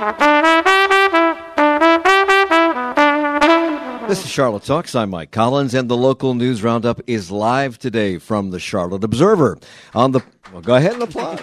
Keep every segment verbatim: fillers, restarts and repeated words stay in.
This is Charlotte Talks. I'm Mike Collins, and the local news roundup is live today from the Charlotte Observer. On the well, go ahead and applaud.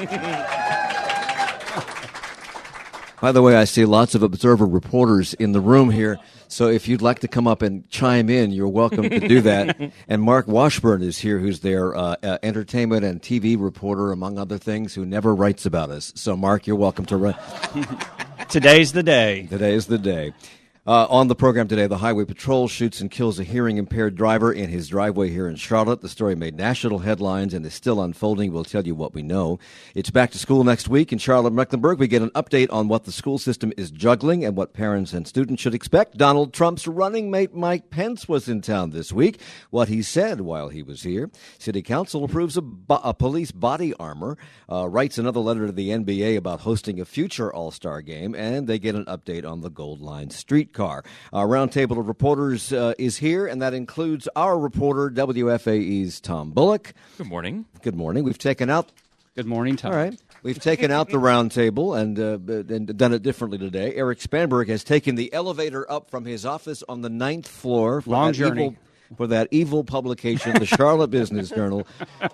By the way, I see lots of Observer reporters in the room here, so if you'd like to come up and chime in, you're welcome to do that. And Mark Washburn is here, who's their uh, uh, entertainment and T V reporter, among other things, who never writes about us. So, Mark, you're welcome to run. Today's the day. Today is the day. Uh, on the program today, the Highway Patrol shoots and kills a hearing-impaired driver in his driveway here in Charlotte. The story made national headlines and is still unfolding. We'll tell you what we know. It's back to school next week in Charlotte-Mecklenburg. We get an update on what the school system is juggling and what parents and students should expect. Donald Trump's running mate Mike Pence was in town this week. What he said while he was here. City Council approves a, bo- a police body armor, uh, writes another letter to the N B A about hosting a future All-Star game, and they get an update on the Gold Line street car. Our roundtable of reporters uh, is here, and that includes our reporter, W F A E's Tom Bullock. Good morning. Good morning. We've taken out... Good morning, Tom. All right. We've taken out the roundtable and, uh, and done it differently today. Eric Spanberg has taken the elevator up from his office on the ninth floor. For Long that journey. Evil, for that evil publication, the Charlotte Business Journal.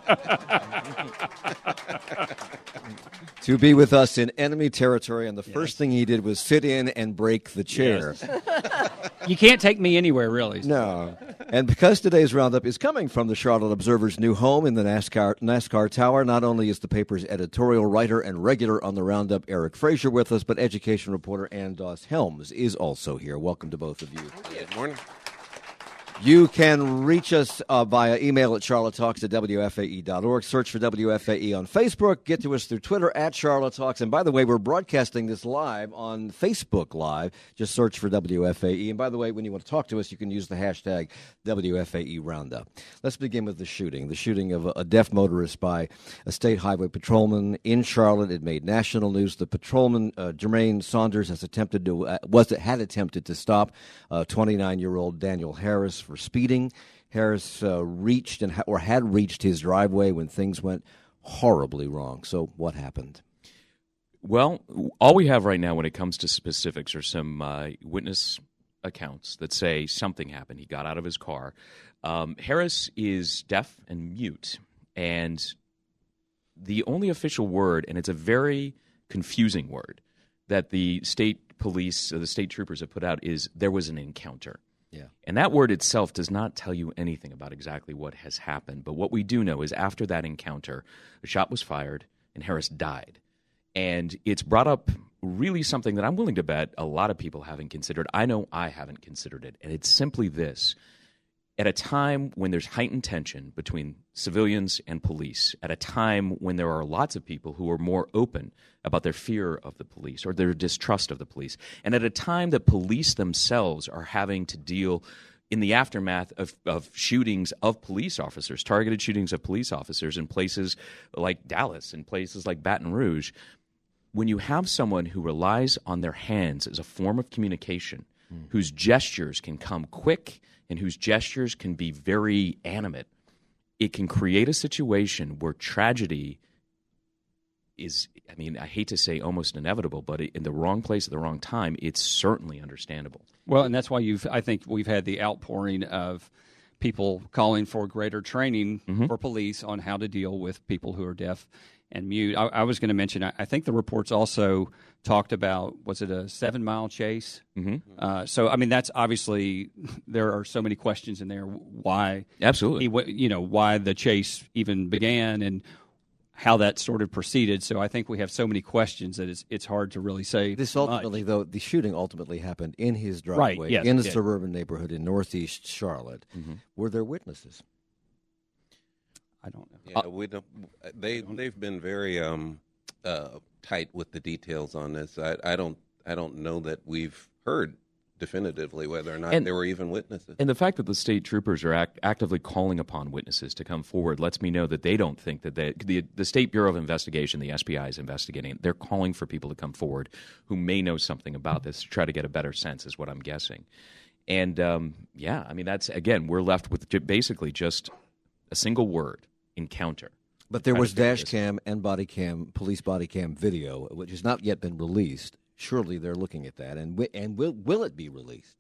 To be with us in enemy territory, and the yes. first thing he did was sit in and break the chair. Yes. You can't take me anywhere, really. No. And because today's roundup is coming from the Charlotte Observer's new home in the NASCAR, NASCAR Tower, not only is the paper's editorial writer and regular on the roundup Eric Frazier with us, but education reporter Ann Doss Helms is also here. Welcome to both of you. Good morning. You can reach us uh, via email at charlottetalks at W F A E dot org. Search for W F A E on Facebook. Get to us through Twitter at Charlotte Talks. And by the way, we're broadcasting this live on Facebook Live. Just search for W F A E. And by the way, when you want to talk to us, you can use the hashtag W F A E Roundup. Let's begin with the shooting. The shooting of a, a deaf motorist by a state highway patrolman in Charlotte. It made national news. The patrolman, uh, Jermaine Saunders, has attempted to uh, was had attempted to stop uh, twenty-nine-year-old Daniel Harris for speeding. Harris uh, reached and ha- or had reached his driveway when things went horribly wrong. So what happened? Well, all we have right now when it comes to specifics are some uh, witness accounts that say something happened. He got out of his car. Um, Harris is deaf and mute, and the only official word, and it's a very confusing word, that the state police, or the state troopers have put out is there was an encounter. Yeah. And that word itself does not tell you anything about exactly what has happened. But what we do know is after that encounter, a shot was fired and Harris died. And it's brought up really something that I'm willing to bet a lot of people haven't considered. I know I haven't considered it. And it's simply this. At a time when there's heightened tension between civilians and police, at a time when there are lots of people who are more open about their fear of the police or their distrust of the police, and at a time that police themselves are having to deal in the aftermath of, of shootings of police officers, targeted shootings of police officers in places like Dallas, in places like Baton Rouge, when you have someone who relies on their hands as a form of communication, mm. whose gestures can come quick and whose gestures can be very animate, it can create a situation where tragedy is, I mean, I hate to say almost inevitable, but in the wrong place at the wrong time, it's certainly understandable. Well, and that's why you've, I think we've had the outpouring of people calling for greater training mm-hmm. for police on how to deal with people who are deaf and mute. I, I was going to mention, I, I think the reports also talked about, was it a seven-mile chase? Mm-hmm. Uh, so, I mean, that's obviously, there are so many questions in there. Why? Absolutely. He, you know, why the chase even began and how that sort of proceeded. So I think we have so many questions that it's it's hard to really say This ultimately, much. though, the shooting ultimately happened in his driveway, right, yes, in a did. suburban neighborhood in northeast Charlotte. Mm-hmm. Were there witnesses? I don't know. Yeah, we don't. They they've been very um, uh, tight with the details on this. I, I don't I don't know that we've heard definitively whether or not and, there were even witnesses. And the fact that the state troopers are act, actively calling upon witnesses to come forward lets me know that they don't think that they, the the State Bureau of Investigation, the S B I, is investigating. They're calling for people to come forward who may know something about this to try to get a better sense, is what I'm guessing. And um, yeah, I mean, that's, again, we're left with basically just a single word: encounter. But there was dash cam and body cam, police body cam video, which has not yet been released, surely they're looking at that. And wi- and will will it be released?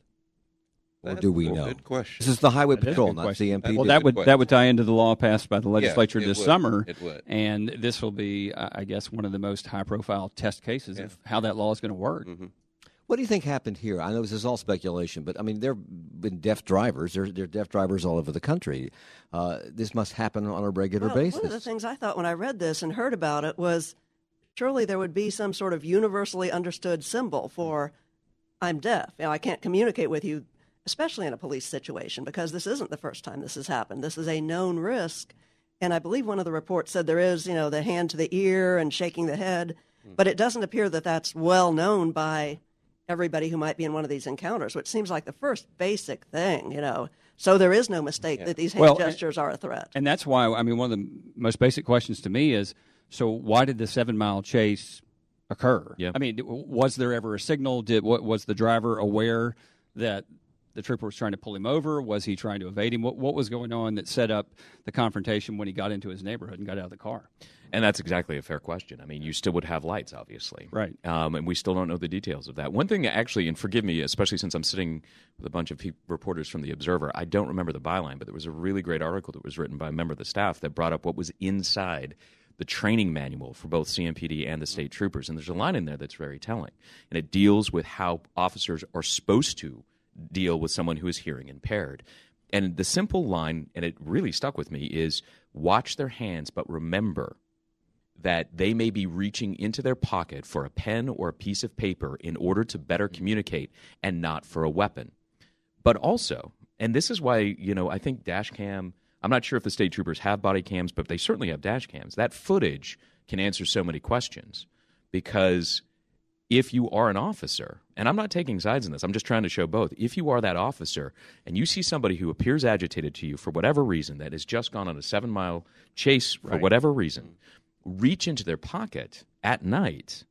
Or That's do we a know? Good question. This is the Highway That is a Patrol, good not question. C M P D. Well, Good that would question. that would tie into the law passed by the legislature it this would. summer. It would. And this will be, uh, I guess, one of the most high-profile test cases Yeah. of how that law is going to work. Mm-hmm. What do you think happened here? I know this is all speculation, but I mean, there have been deaf drivers. There, there are deaf drivers all over the country. Uh, this must happen on a regular well, basis. One of the things I thought when I read this and heard about it was surely there would be some sort of universally understood symbol for I'm deaf. You know, I can't communicate with you, especially in a police situation, because this isn't the first time this has happened. This is a known risk. And I believe one of the reports said there is, you know, the hand to the ear and shaking the head, but it doesn't appear that that's well known by everybody who might be in one of these encounters, which seems like the first basic thing, you know. So there is no mistake Yeah. that these hand Well, gestures are a threat. And that's why, I mean, one of the most basic questions to me is, so why did the seven-mile chase occur? Yeah. I mean, was there ever a signal? Did what was the driver aware that the trooper was trying to pull him over? Was he trying to evade him? What, what was going on that set up the confrontation when he got into his neighborhood and got out of the car? And that's exactly a fair question. I mean, you still would have lights, obviously. Right. Um, and we still don't know the details of that. One thing, actually, and forgive me, especially since I'm sitting with a bunch of pe- reporters from The Observer, I don't remember the byline, but there was a really great article that was written by a member of the staff that brought up what was inside the training manual for both C M P D and the state troopers. And there's a line in there that's very telling. And it deals with how officers are supposed to deal with someone who is hearing impaired. And the simple line, and it really stuck with me, is watch their hands, but remember that they may be reaching into their pocket for a pen or a piece of paper in order to better communicate and not for a weapon. But also, and this is why, you know, I think dash cam, I'm not sure if the state troopers have body cams, but they certainly have dash cams. That footage can answer so many questions, because if you are an officer, and I'm not taking sides in this, I'm just trying to show both. If you are that officer and you see somebody who appears agitated to you for whatever reason, that has just gone on a seven-mile chase for Right. whatever reason, reach into their pocket at night.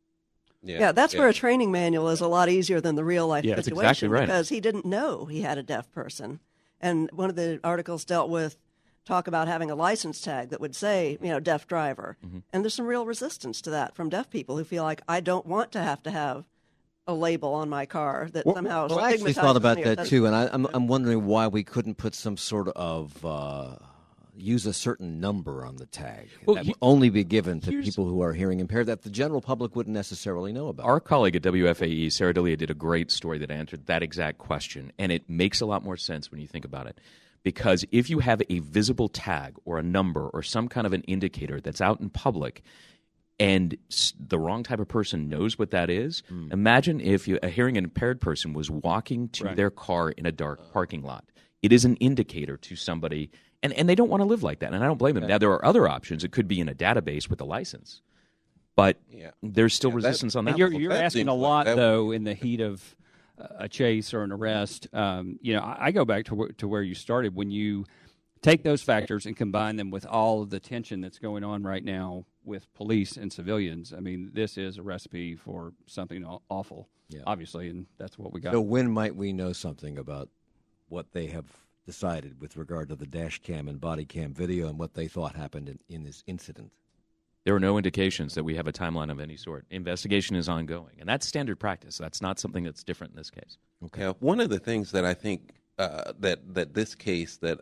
Yeah, Yeah, that's where a training manual is a lot easier than the real life Yeah, that's situation, exactly right. because he didn't know he had a deaf person. And one of the articles dealt with talk about having a license tag that would say, you know, deaf driver. Mm-hmm. And there's some real resistance to that from deaf people who feel like, I don't want to have to have a label on my car that Well, somehow well, I actually stigmatizes thought about me or that doesn't- too, and I, I'm I'm wondering why we couldn't put some sort of uh, use a certain number on the tag Well, that he- would only be given to here's- people who are hearing impaired that the general public wouldn't necessarily know about. Our colleague at W F A E, Sarah Delia, did a great story that answered that exact question, and it makes a lot more sense when you think about it. Because if you have a visible tag or a number or some kind of an indicator that's out in public, and s- the wrong type of person knows what that is, Mm. imagine if you, a hearing impaired person was walking to Right. their car in a dark parking lot. It is an indicator to somebody, and, and they don't want to live like that, and I don't blame them. Now, there are other options. It could be in a database with a license, but Yeah. there's still Yeah, that- resistance on that. And you're, level. you're that asking seems a like lot, that- though, in the heat of uh, a chase or an arrest. Um, you know, I, I go back to where, to where you started. When you take those factors and combine them with all of the tension that's going on right now with police and civilians, I mean, this is a recipe for something aw- awful, Yeah. obviously, and that's what we got. So when might we know something about what they have decided with regard to the dash cam and body cam video and what they thought happened in, in this incident? There are no indications that we have a timeline of any sort. Investigation is ongoing, and that's standard practice. That's not something that's different in this case. Okay. Yeah, one of the things that I think uh, that that this case that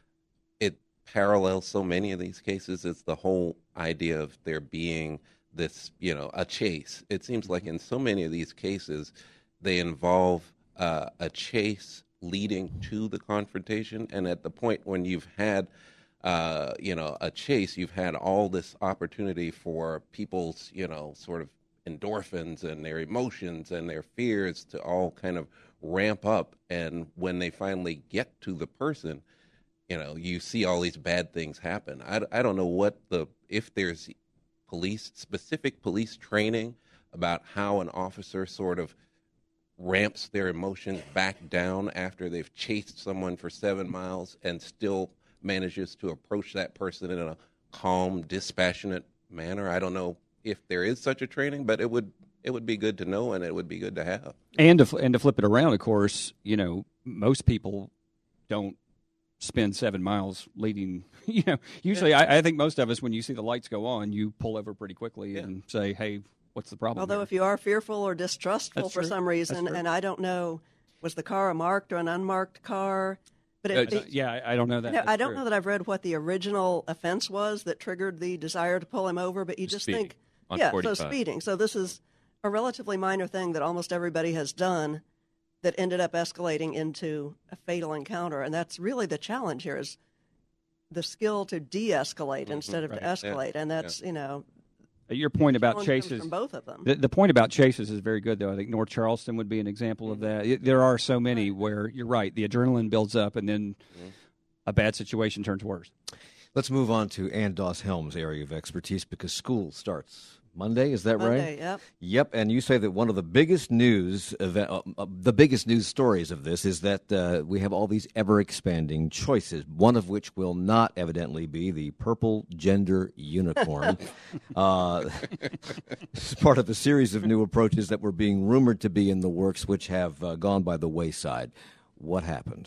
it parallels so many of these cases is the whole idea of there being this, you know, a chase. It seems like in so many of these cases, they involve uh, a chase leading to the confrontation, and at the point when you've had Uh, you know, a chase, you've had all this opportunity for people's, you know, sort of endorphins and their emotions and their fears to all kind of ramp up. And when they finally get to the person, you know, you see all these bad things happen. I, I don't know what the, if there's police, specific police training about how an officer sort of ramps their emotions back down after they've chased someone for seven miles and still manages to approach that person in a calm, dispassionate manner. I don't know if there is such a training, but it would it would be good to know, and it would be good to have. And to, fl- and to flip it around, of course, you know, most people don't spend seven miles leading. You know, usually I, I think most of us, when you see the lights go on, you pull over pretty quickly Yeah. and say, hey, what's the problem? Although here? if you are fearful or distrustful That's for true. some reason, and I don't know, was the car a marked or an unmarked car? But it, Uh, it, yeah, I I don't know that. No, That's I don't true. know that I've read what the original offense was that triggered the desire to pull him over, but you just Speeding think, on yeah, forty-five. so speeding. So this is a relatively minor thing that almost everybody has done that ended up escalating into a fatal encounter. And that's really the challenge here is the skill to de-escalate instead of right. to escalate. And that's, you know, Your point about challenge comes chases. from both of them. The, the point about chases is very good, though. I think North Charleston would be an example of that. It, there are so many where you're right. The adrenaline builds up, and then a bad situation turns worse. Let's move on to Ann Doss Helms' area of expertise because school starts Monday. Is that Monday, right? yep. Yep. And you say that one of the biggest news event, uh, uh, the biggest news stories of this is that uh, we have all these ever expanding choices. One of which will not evidently be the purple gender unicorn. uh, this is part of a series of new approaches that were being rumored to be in the works, which have uh, gone by the wayside. What happened?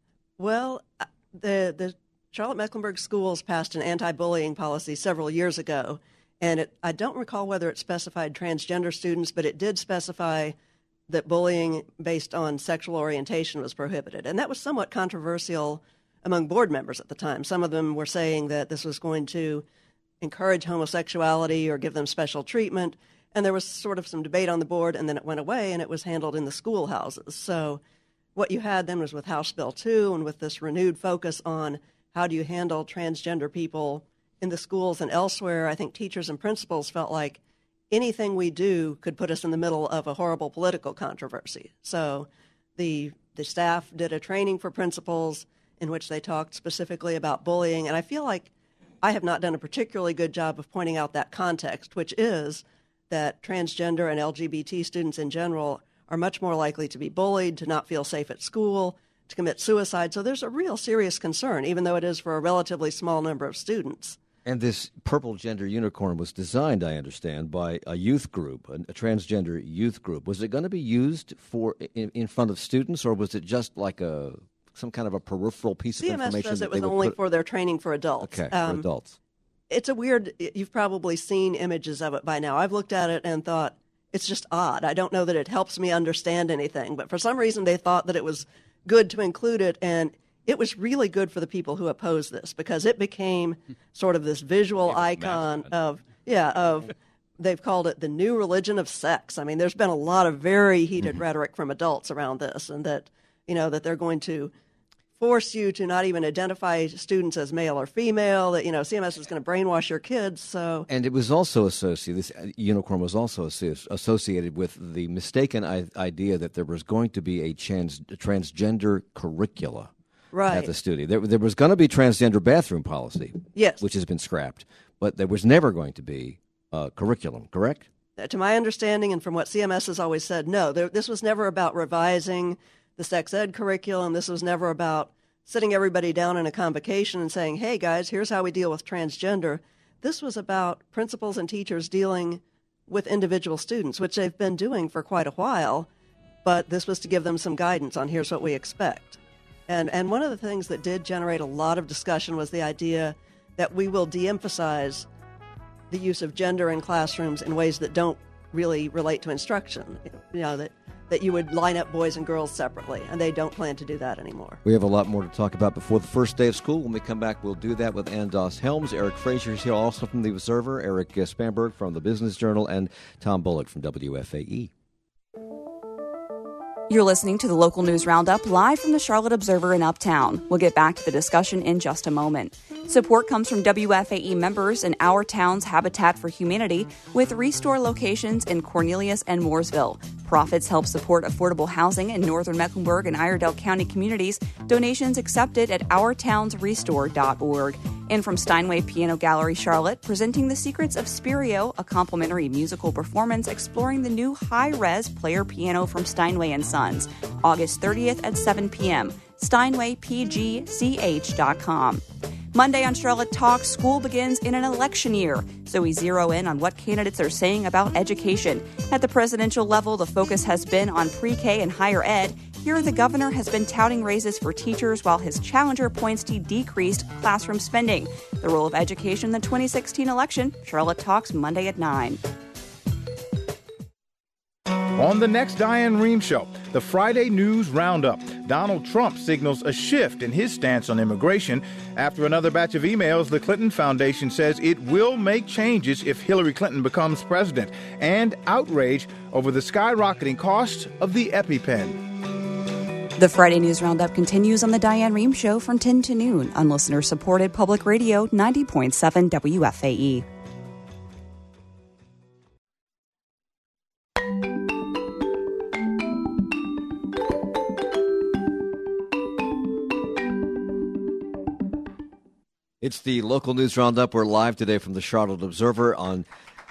Well, uh, the the Charlotte-Mecklenburg schools passed an anti-bullying policy several years ago, and it, I don't recall whether it specified transgender students, but it did specify that bullying based on sexual orientation was prohibited. And that was somewhat controversial among board members at the time. Some of them were saying that this was going to encourage homosexuality or give them special treatment, and there was sort of some debate on the board, and then it went away, and it was handled in the schoolhouses. So what you had then was with House Bill two and with this renewed focus on how do you handle transgender people in the schools and elsewhere, I think teachers and principals felt like anything we do could put us in the middle of a horrible political controversy. So the the staff did a training for principals in which they talked specifically about bullying, and I feel like I have not done a particularly good job of pointing out that context, which is that transgender and L G B T students in general are much more likely to be bullied, to not feel safe at school, to commit suicide. So there's a real serious concern, even though it is for a relatively small number of students. And this purple gender unicorn was designed, I understand, by a youth group, a, a transgender youth group. Was it going to be used for in, in front of students, or was it just like a some kind of a peripheral piece C M S of information? says that it was they would only put... for their training for adults. Okay, Um, for adults. It's a weird, you've probably seen images of it by now. I've looked at it and thought, it's just odd. I don't know that it helps me understand anything, but for some reason they thought that it was good to include it, and it was really good for the people who opposed this because it became sort of this visual icon of, yeah, of, they've called it the new religion of sex. I mean, there's been a lot of very heated Mm-hmm. rhetoric from adults around this, and that, you know, that they're going to force you to not even identify students as male or female, that, you know, C M S is going to brainwash your kids, so... And it was also associated, this unicorn was also associ- associated with the mistaken I- idea that there was going to be a trans- transgender curricula Right. at the studio. There, there was going to be transgender bathroom policy, Yes. which has been scrapped, but there was never going to be uh, curriculum, correct? To my understanding, and from what C M S has always said, no, there, this was never about revising the sex ed curriculum. This was never about sitting everybody down in a convocation and saying, hey, guys, here's how we deal with transgender. This was about principals and teachers dealing with individual students, which they've been doing for quite a while, but this was to give them some guidance on here's what we expect. And, and one of the things that did generate a lot of discussion was the idea that we will de-emphasize the use of gender in classrooms in ways that don't really relate to instruction. You know, that, that you would line up boys and girls separately, and they don't plan to do that anymore. We have a lot more to talk about before the first day of school. When we come back, we'll do that with Ann Doss Helms. Eric Fraser is here also from The Observer, Eric uh, Spanberg from the Business Journal, and Tom Bullock from W F A E. You're listening to the local news roundup live from the Charlotte Observer in Uptown. We'll get back to the discussion in just a moment. Support comes from W F A E members and our town's Habitat for Humanity with Restore locations in Cornelius and Mooresville. Profits help support affordable housing in northern Mecklenburg and Iredell County communities. Donations accepted at our towns restore dot org. And from Steinway Piano Gallery Charlotte, presenting The Secrets of Spirio, a complimentary musical performance exploring the new high-res player piano from Steinway and Sons, August thirtieth at seven p.m. Steinway P G C H dot com. Monday on Charlotte Talk, school begins in an election year, so we zero in on what candidates are saying about education. At the presidential level, the focus has been on pre-K and higher ed. Here, the governor has been touting raises for teachers while his challenger points to decreased classroom spending. The role of education in the twenty sixteen election, Charlotte Talks Monday at nine. On the next Diane Rehm Show, the Friday News Roundup, Donald Trump signals a shift in his stance on immigration. After another batch of emails, the Clinton Foundation says it will make changes if Hillary Clinton becomes president. And outrage over the skyrocketing cost of the EpiPen. The Friday News Roundup continues on the Diane Rehm Show from ten to noon on listener-supported Public Radio ninety point seven W F A E. It's the local news roundup. We're live today from the Charlotte Observer on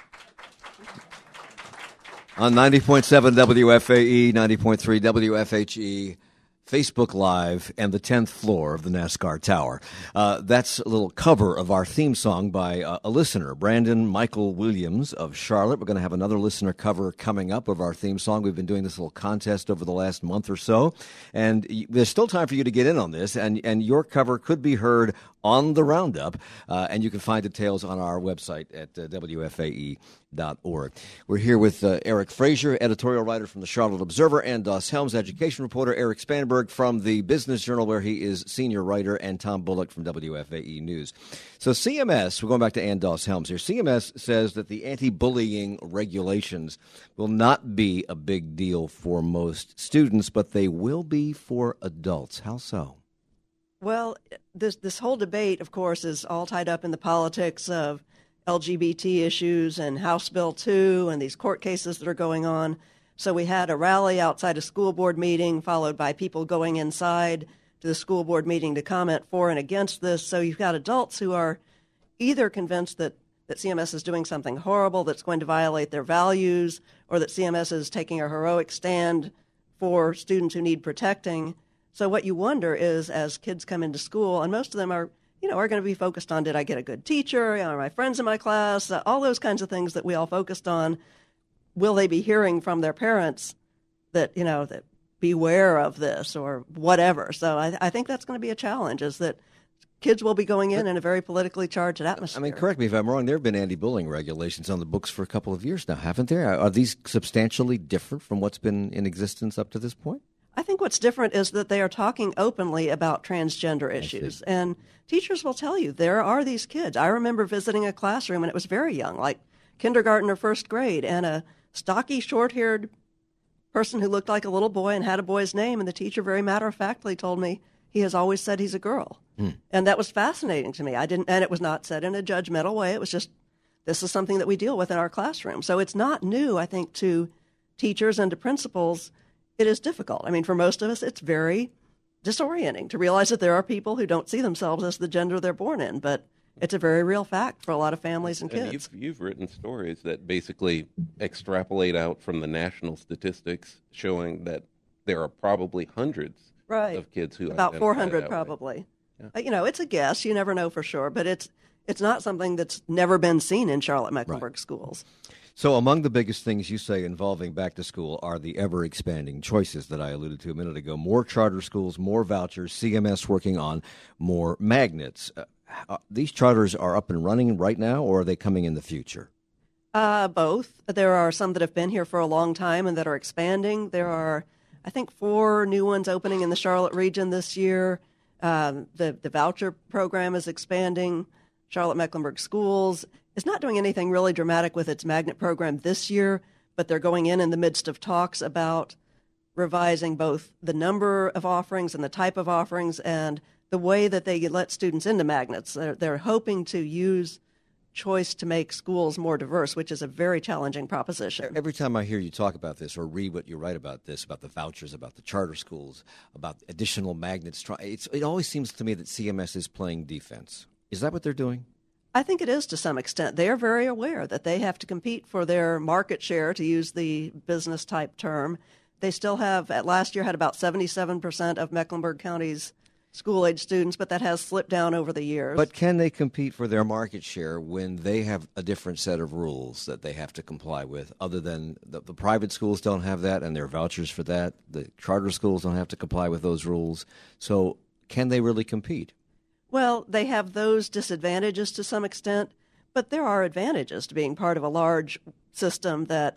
on ninety point seven W F A E, ninety point three W F H E, Facebook Live, and the tenth floor of the NASCAR Tower. Uh, that's a little cover of our theme song by uh, a listener, Brandon Michael Williams of Charlotte. We're going to have another listener cover coming up of our theme song. We've been doing this little contest over the last month or so, and y- there's still time for you to get in on this, and, and your cover could be heard on the Roundup, uh, and you can find details on our website at uh, W F A E dot org. We're here with uh, Eric Frazier, editorial writer from the Charlotte Observer, and Doss Helms, education reporter, Eric Spanberg from the Business Journal, where he is senior writer, and Tom Bullock from W F A E News. So C M S, we're going back to Ann Doss Helms here. C M S says that the anti-bullying regulations will not be a big deal for most students, but they will be for adults. How so? Well, this this whole debate, of course, is all tied up in the politics of L G B T issues and House Bill two and these court cases that are going on. So we had a rally outside a school board meeting, followed by people going inside to the school board meeting to comment for and against this. So you've got adults who are either convinced that, that C M S is doing something horrible that's going to violate their values, or that C M S is taking a heroic stand for students who need protecting. So what you wonder is, as kids come into school, and most of them are, you know, are going to be focused on, did I get a good teacher? Are my friends in my class? Uh, all those kinds of things that we all focused on. Will they be hearing from their parents that, you know, that beware of this or whatever? So I, I think that's going to be a challenge, is that kids will be going in in a very politically charged atmosphere. I mean, correct me if I'm wrong. There have been anti-bullying regulations on the books for a couple of years now, haven't there? Are these substantially different from what's been in existence up to this point? I think what's different is that they are talking openly about transgender issues. And teachers will tell you there are these kids. I remember visiting a classroom, and it was very young, like kindergarten or first grade, and a stocky, short-haired person who looked like a little boy and had a boy's name, and the teacher very matter-of-factly told me he has always said he's a girl. Hmm. And that was fascinating to me. I didn't, and it was not said in a judgmental way. It was just, this is something that we deal with in our classroom. So it's not new, I think, to teachers and to principals. It is difficult. I mean, for most of us, it's very disorienting to realize that there are people who don't see themselves as the gender they're born in, but it's a very real fact for a lot of families and kids. And you've, you've written stories that basically extrapolate out from the national statistics, showing that there are probably hundreds right. of kids who about four hundred probably. Yeah. Uh, you know, it's a guess. You never know for sure, but it's it's not something that's never been seen in Charlotte-Mecklenburg right. schools. So among the biggest things you say involving back to school are the ever-expanding choices that I alluded to a minute ago. More charter schools, more vouchers, C M S working on more magnets. Uh, these charters are up and running right now, or are they coming in the future? Uh, both. There are some that have been here for a long time and that are expanding. There are, I think, four new ones opening in the Charlotte region this year. Um, the, the voucher program is expanding. Charlotte-Mecklenburg Schools is not doing anything really dramatic with its magnet program this year, but they're going in in the midst of talks about revising both the number of offerings and the type of offerings and the way that they let students into magnets. They're, they're hoping to use choice to make schools more diverse, which is a very challenging proposition. Every time I hear you talk about this or read what you write about this, about the vouchers, about the charter schools, about additional magnets, it's, it always seems to me that C M S is playing defense. Is that what they're doing? I think it is to some extent. They are very aware that they have to compete for their market share, to use the business type term. They still have, at last year, had about seventy-seven percent of Mecklenburg County's school-age students, but that has slipped down over the years. But can they compete for their market share when they have a different set of rules that they have to comply with, other than the, the private schools don't have that and there are vouchers for that? The charter schools don't have to comply with those rules. So can they really compete? Well, they have those disadvantages to some extent, but there are advantages to being part of a large system that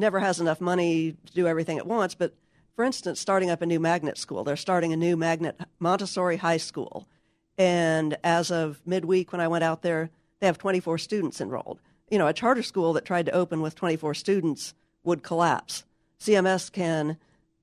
never has enough money to do everything at once. But for instance, starting up a new magnet school, they're starting a new magnet Montessori high school. And as of midweek when I went out there, they have twenty-four students enrolled. You know, a charter school that tried to open with twenty-four students would collapse. C M S can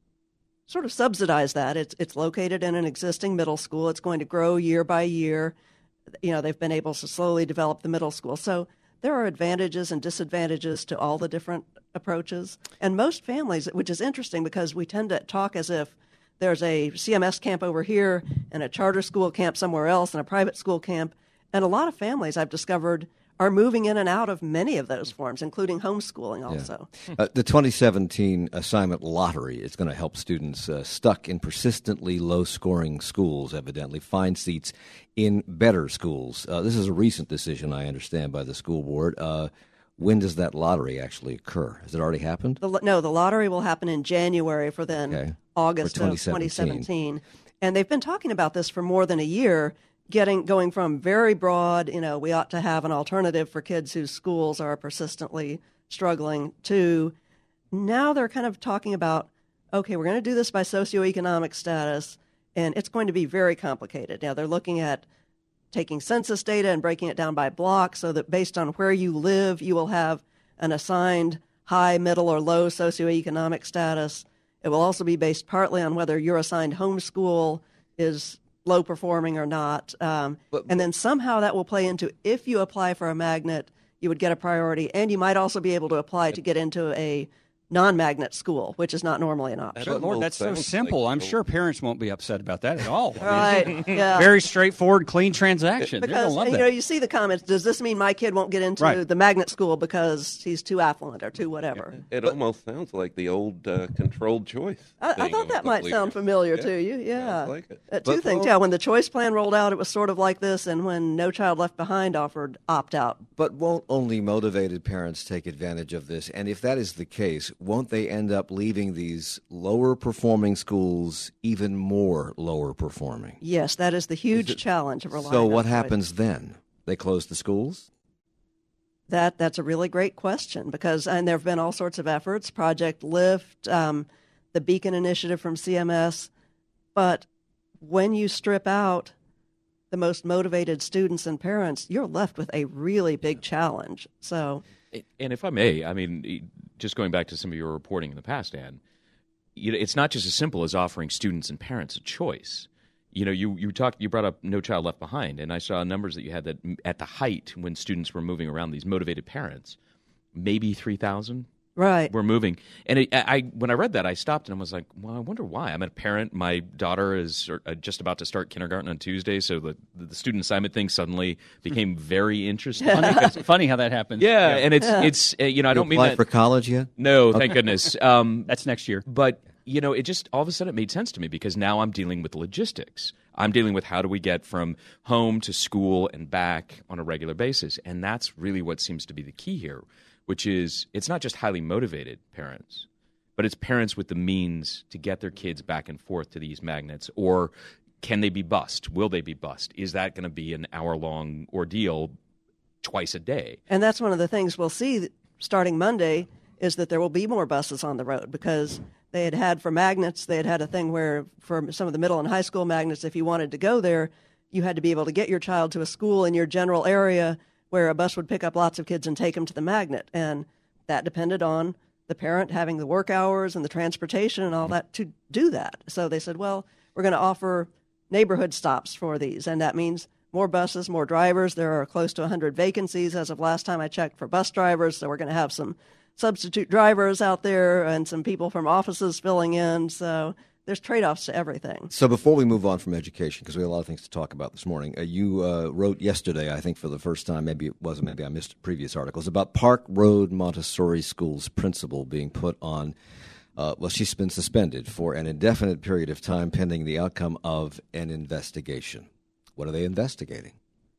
sort of subsidize that. It's it's located in an existing middle school. It's going to grow year by year. You know, they've been able to slowly develop the middle school. So there are advantages and disadvantages to all the different approaches. And most families, which is interesting because we tend to talk as if there's a C M S camp over here and a charter school camp somewhere else and a private school camp. And a lot of families, I've discovered, are moving in and out of many of those forms, including homeschooling also. Yeah. Uh, the twenty seventeen assignment lottery is going to help students uh, stuck in persistently low-scoring schools, evidently, find seats in better schools. Uh, this is a recent decision, I understand, by the school board. Uh, when does that lottery actually occur? Has it already happened? The, no, the lottery will happen in January for then okay. August for of twenty seventeen. And they've been talking about this for more than a year, getting going from very broad, you know, we ought to have an alternative for kids whose schools are persistently struggling, to now they're kind of talking about, okay, we're going to do this by socioeconomic status, and it's going to be very complicated. Now, they're looking at taking census data and breaking it down by block so that based on where you live, you will have an assigned high, middle, or low socioeconomic status. It will also be based partly on whether your assigned homeschool is low performing or not. Um, but, and then somehow that will play into if you apply for a magnet, you would get a priority, and you might also be able to apply to get into a non-magnet school, which is not normally an option. Good Lord, that's so simple. I'm sure parents won't be upset about that at all. Right, yeah. Very straightforward, clean transaction. They're Because, gonna love you that. know, you see the comments, does this mean my kid won't get into Right. the magnet school because he's too affluent or too whatever? It almost sounds like the old uh, controlled choice. I, I thing thought of that might complete- sound familiar Yeah, to you. Yeah. sounds like it. Uh, two But- things. Yeah, when the choice plan rolled out, it was sort of like this, and when No Child Left Behind offered opt-out. But won't only motivated parents take advantage of this? And if that is the case, won't they end up leaving these lower performing schools even more lower performing? Yes, that is the huge Is it- challenge of relying So on what choice. happens then? They close the schools? That that's a really great question because and there have been all sorts of efforts, Project Lift, um, the Beacon Initiative from C M S, but when you strip out the most motivated students and parents, you're left with a really big challenge. So, And if I may, I mean, just going back to some of your reporting in the past, Ann, you know, it's not just as simple as offering students and parents a choice. You know, you you talked, you brought up No Child Left Behind, and I saw numbers that you had that at the height when students were moving around, these motivated parents, maybe three thousand right. were moving. And it, I, when I read that, I stopped and I was like, well, I wonder why. I'm a parent. My daughter is uh, just about to start kindergarten on Tuesday, so the the student assignment thing suddenly became very interesting. funny, it's funny how that happens. Yeah, and it's it's uh, you know I You don't mean apply that for college yet? no, thank goodness. Um, That's next year. but you know, it just all of a sudden it made sense to me because now I'm dealing with the logistics. I'm dealing with how do we get from home to school and back on a regular basis, and that's really what seems to be the key here, which is it's not just highly motivated parents, but it's parents with the means to get their kids back and forth to these magnets, or can they be bused? Will they be bused? Is that going to be an hour-long ordeal twice a day? And that's one of the things we'll see starting Monday is that there will be more buses on the road because they had had for magnets, they had had a thing where for some of the middle and high school magnets, if you wanted to go there, you had to be able to get your child to a school in your general area where a bus would pick up lots of kids and take them to the magnet. And that depended on the parent having the work hours and the transportation and all that to do that. So they said, well, we're going to offer neighborhood stops for these. And that means more buses, more drivers. There are close to one hundred vacancies as of last time I checked for bus drivers. So we're going to have some substitute drivers out there and some people from offices filling in. So there's trade-offs to everything. So before we move on from education, because we have a lot of things to talk about this morning, uh, you uh, wrote yesterday, I think for the first time, maybe it wasn't, maybe I missed previous articles, about Park Road Montessori School's principal being put on, uh, well, she's been suspended for an indefinite period of time pending the outcome of an investigation. What are they investigating?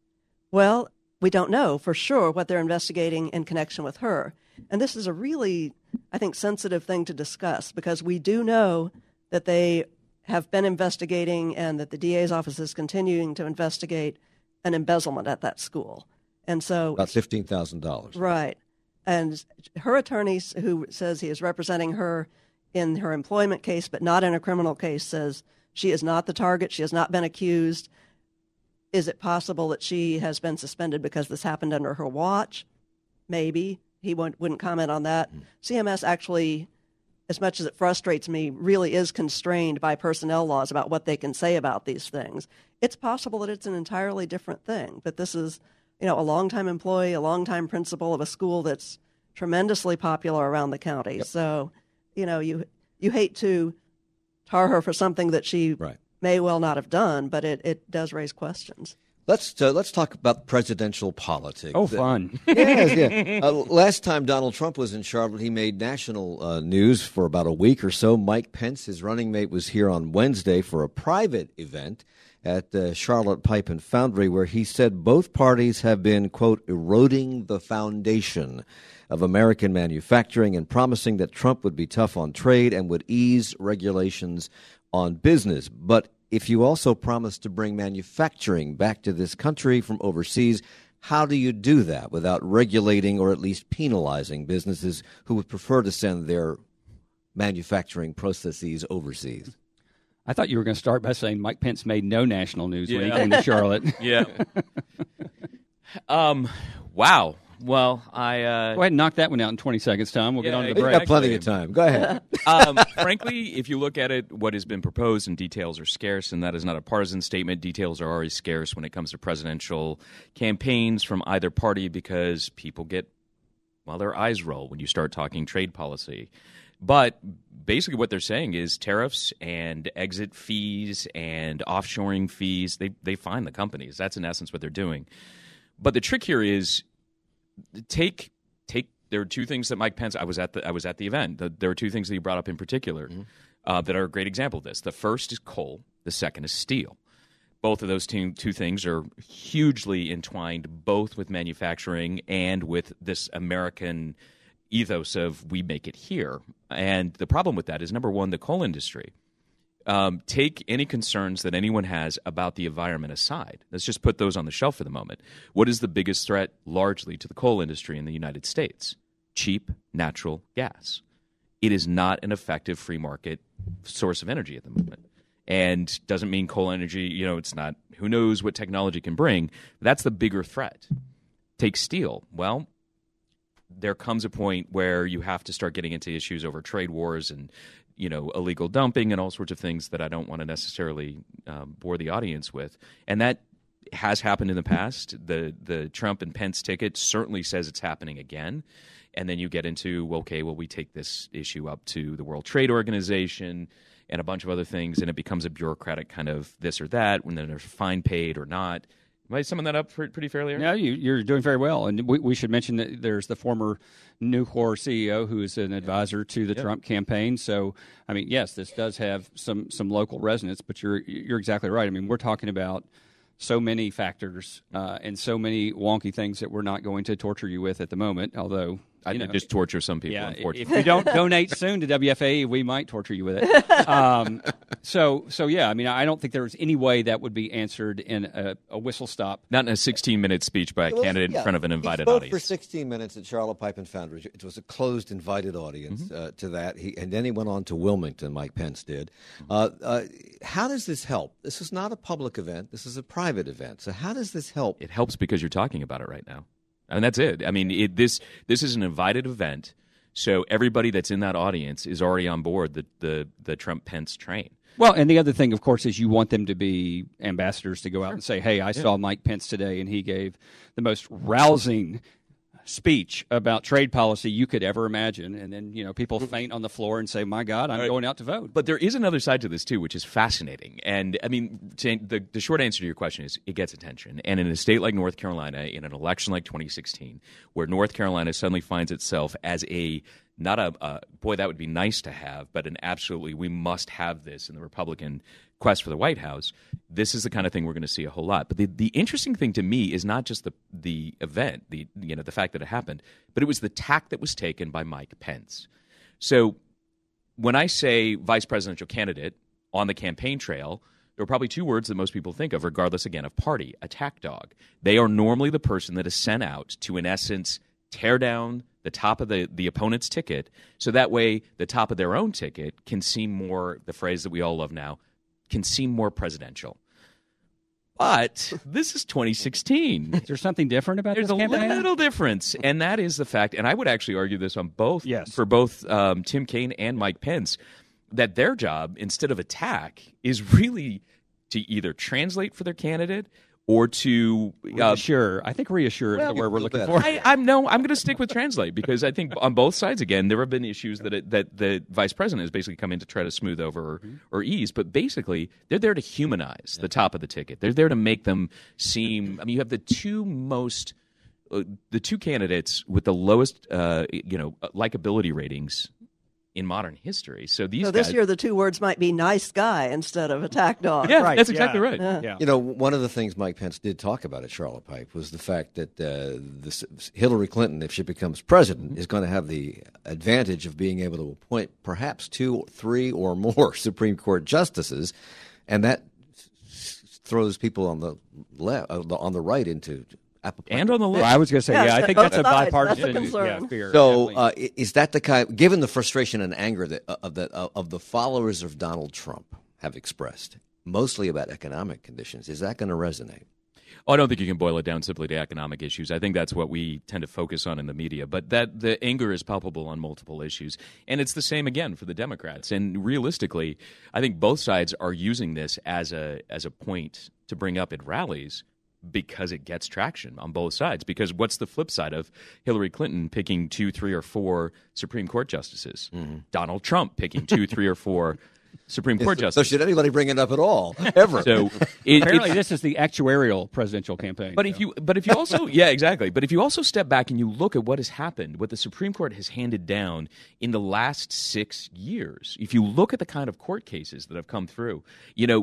Well, we don't know for sure what they're investigating in connection with her. And this is a really, I think, sensitive thing to discuss because we do know that they have been investigating and that the D A's office is continuing to investigate an embezzlement at that school. And so, About fifteen thousand dollars. right. And her attorney, who says he is representing her in her employment case but not in a criminal case, says she is not the target. She has not been accused. Is it possible that she has been suspended because this happened under her watch? Maybe. He wouldn't comment on that. Mm. C M S actually, as much as it frustrates me, really is constrained by personnel laws about what they can say about these things. It's possible that it's an entirely different thing, but this is, you know, a longtime employee, a longtime principal of a school that's tremendously popular around the county. Yep. So, you know, you you hate to tar her for something that she right. may well not have done, but it, it does raise questions. Let's uh, let's talk about presidential politics. Oh, fun! yes, yeah. Uh, last time Donald Trump was in Charlotte, he made national uh, news for about a week or so. Mike Pence, his running mate, was here on Wednesday for a private event at uh, Charlotte Pipe and Foundry, where he said both parties have been, quote, eroding the foundation of American manufacturing and promising that Trump would be tough on trade and would ease regulations on business. But if you also promise to bring manufacturing back to this country from overseas, how do you do that without regulating or at least penalizing businesses who would prefer to send their manufacturing processes overseas? I thought you were going to start by saying Mike Pence made no national news yeah. when he came to Charlotte. yeah. um. Wow. Well, I uh, go ahead and knock that one out in twenty seconds, Tom. We'll yeah, get on to the We've break. got plenty of time. Go ahead. um, frankly, if you look at it, what has been proposed and details are scarce, and that is not a partisan statement. Details are always scarce when it comes to presidential campaigns from either party because people get, well, their eyes roll when you start talking trade policy. But basically what they're saying is tariffs and exit fees and offshoring fees, they, they fine the companies. That's in essence what they're doing. But the trick here is take take. There are two things that Mike Pence. I was at the I was at the event. The, there are two things that he brought up in particular mm-hmm. uh, that are a great example of this. The first is coal. The second is steel. Both of those two, two things are hugely entwined, both with manufacturing and with this American ethos of we make it here. And the problem with that is, number one, the coal industry. Um, take any concerns that anyone has about the environment aside. Let's just put those on the shelf for the moment. What is the biggest threat largely to the coal industry in the United States? Cheap natural gas. It is not an effective free market source of energy at the moment. And doesn't mean coal energy, you know, it's not, who knows what technology can bring. That's the bigger threat. Take steel. Well, there comes a point where you have to start getting into issues over trade wars and, you know, illegal dumping and all sorts of things that I don't want to necessarily um, bore the audience with. And that has happened in the past. The the Trump and Pence ticket certainly says it's happening again. And then you get into, okay, well, we take this issue up to the World Trade Organization and a bunch of other things, and it becomes a bureaucratic kind of this or that, when then there's a fine paid or not. Am I summing that up pretty fairly? Yeah, you, you're doing very well. And we, we should mention that there's the former Nucor C E O who is an advisor to the yeah. Trump campaign. So, I mean, yes, this does have some some local resonance, but you're you're exactly right. I mean, we're talking about so many factors uh, and so many wonky things that we're not going to torture you with at the moment, although... I did just torture some people, yeah, unfortunately. If you don't donate soon to W F A E, we might torture you with it. Um, so, so yeah, I mean, I don't think there was any way that would be answered in a, a whistle stop. Not in a sixteen-minute speech by a was, candidate yeah, in front of an invited he spoke audience. for sixteen minutes at Charlotte Pipe and Foundry. It was a closed, invited audience mm-hmm. uh, to that. He, and then he went on to Wilmington, Mike Pence did. Uh, uh, how does this help? This is not a public event. This is a private event. So how does this help? It helps because you're talking about it right now. And that's it. I mean, it, this this is an invited event, so everybody that's in that audience is already on board the the, the Trump-Pence train. Well, and the other thing, of course, is you want them to be ambassadors to go out sure. and say, hey, I yeah. saw Mike Pence today, and he gave the most rousing speech about trade policy you could ever imagine. And then, you know, people faint on the floor and say, my God, I'm right. going out to vote. But there is another side to this, too, which is fascinating. And, I mean, to, the, the short answer to your question is it gets attention. And in a state like North Carolina, in an election like twenty sixteen, where North Carolina suddenly finds itself as a not a, uh, boy, that would be nice to have, but an absolutely, we must have this in the Republican quest for the White House, this is the kind of thing we're going to see a whole lot. But the, the interesting thing to me is not just the the event, the you know the fact that it happened, but it was the tack that was taken by Mike Pence. So when I say vice presidential candidate on the campaign trail, there are probably two words that most people think of, regardless, again, of party: attack dog. They are normally the person that is sent out to, in essence, tear down the top of the, the opponent's ticket, so that way the top of their own ticket can seem more, the phrase that we all love now, can seem more presidential. But this is twenty sixteen. Is there something different about There's this a campaign? little difference, and that is the fact, and I would actually argue this on both, Yes. for both um, Tim Kaine and Mike Pence, that their job, instead of attack, is really to either translate for their candidate or to uh, Reassure. I think reassure is the word we're looking for. I, I'm no. I'm going to stick with translate because I think on both sides, again, there have been issues that it, that the vice president has basically come in to try to smooth over or, Mm-hmm. or ease. But basically, they're there to humanize yeah. the top of the ticket. They're there to make them seem. I mean, you have the two most, uh, the two candidates with the lowest, uh, you know, likability ratings in modern history. So these. So this guys, year, the two words might be "nice guy" instead of "attack dog." Yeah, Right, that's exactly yeah. right. Yeah. Yeah. You know, one of the things Mike Pence did talk about at Charlotte Pike was the fact that uh, this, Hillary Clinton, if she becomes president, is going to have the advantage of being able to appoint perhaps two, three, or more Supreme Court justices, and that throws people on the left, on the right into apoplectic. And on the left. Well, I was going to say, Yes, yeah, I think both that's a sides. bipartisan That's the concern. yeah, fear. So, definitely. uh, i- is that the kind? Given the frustration and anger that uh, of the uh, of the followers of Donald Trump have expressed, mostly about economic conditions, is that going to resonate? Oh, I don't think you can boil it down simply to economic issues. I think that's what we tend to focus on in the media. But that the anger is palpable on multiple issues. And it's the same again for the Democrats. And realistically, I think both sides are using this as a as a point to bring up at rallies because it gets traction on both sides. Because what's the flip side of Hillary Clinton picking two, three, or four Supreme Court justices? Mm-hmm. Donald Trump picking two, three, or four Supreme Court So justices. should anybody bring it up at all, ever? So it, Apparently, it's- this is the actuarial presidential campaign. But if you, but if you also, yeah, exactly. But if you also step back and you look at what has happened, what the Supreme Court has handed down in the last six years, if you look at the kind of court cases that have come through, you know,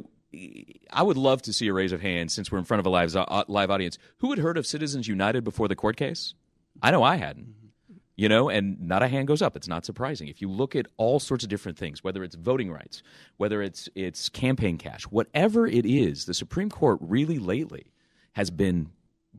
I would love to see a raise of hands since we're in front of a live uh, live audience. Who had heard of Citizens United before the court case? I know I hadn't. You know, and not a hand goes up. It's not surprising. If you look at all sorts of different things, whether it's voting rights, whether it's it's campaign cash, whatever it is, the Supreme Court really lately has been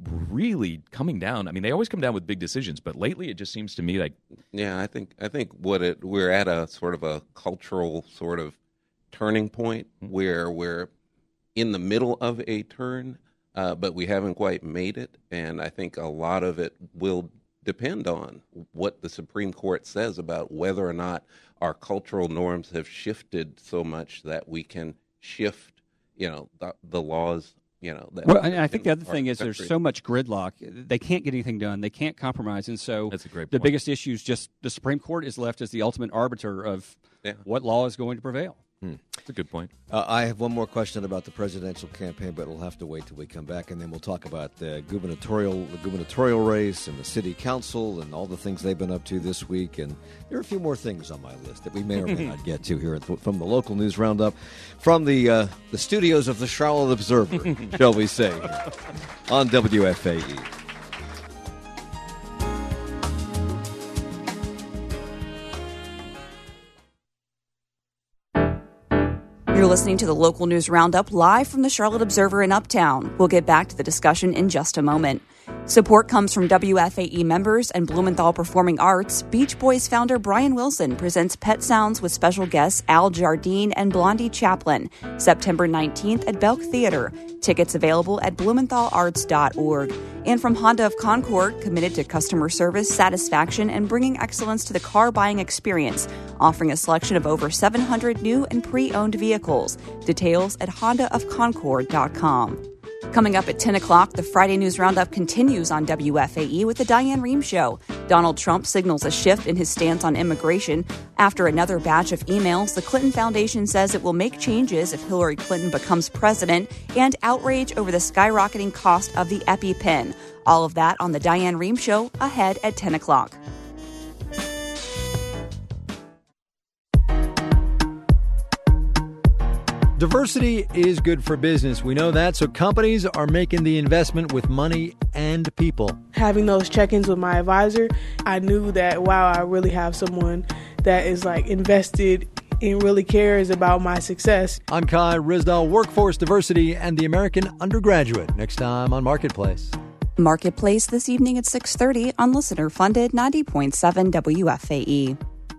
really coming down. I mean, they always come down with big decisions, but lately it just seems to me like Yeah, I think I think what it we're at a sort of a cultural sort of turning point where we're in the middle of a turn, uh, but we haven't quite made it, and I think a lot of it will depend on what the Supreme Court says about whether or not our cultural norms have shifted so much that we can shift, you know, the, the laws, you know. That well, and I think the other our thing is country. there's so much gridlock. They can't get anything done. They can't compromise. And so That's a great the point. biggest issue is just the Supreme Court is left as the ultimate arbiter of Yeah. what law is going to prevail. That's a good point. Uh, I have one more question about the presidential campaign, but we'll have to wait till we come back, and then we'll talk about the gubernatorial, the gubernatorial race and the city council and all the things they've been up to this week. And there are a few more things on my list that we may or may not get to here at the, from the local news roundup, from the uh, the studios of the Charlotte Observer, shall we say, here on W F A E. You're listening to the local news roundup live from the Charlotte Observer in Uptown. We'll get back to the discussion in just a moment. Support comes from W F A E members and Blumenthal Performing Arts. Beach Boys founder Brian Wilson presents Pet Sounds with special guests Al Jardine and Blondie Chaplin, September nineteenth at Belk Theater. Tickets available at blumenthal arts dot org. And from Honda of Concord, committed to customer service, satisfaction, and bringing excellence to the car buying experience, offering a selection of over seven hundred new and pre-owned vehicles. Details at honda of concord dot com. Coming up at ten o'clock, the Friday News Roundup continues on W F A E with the Diane Rehm Show. Donald Trump signals a shift in his stance on immigration. After another batch of emails, the Clinton Foundation says it will make changes if Hillary Clinton becomes president, and outrage over the skyrocketing cost of the EpiPen. All of that on the Diane Rehm Show ahead at ten o'clock. Diversity is good for business. We know that, so companies are making the investment with money and people. Having those check-ins with my advisor, I knew that, wow, I really have someone that is like invested and really cares about my success. I'm Kai Rizdal, Workforce Diversity and the American Undergraduate. Next time on Marketplace. Marketplace this evening at six thirty on listener-funded ninety point seven W F A E.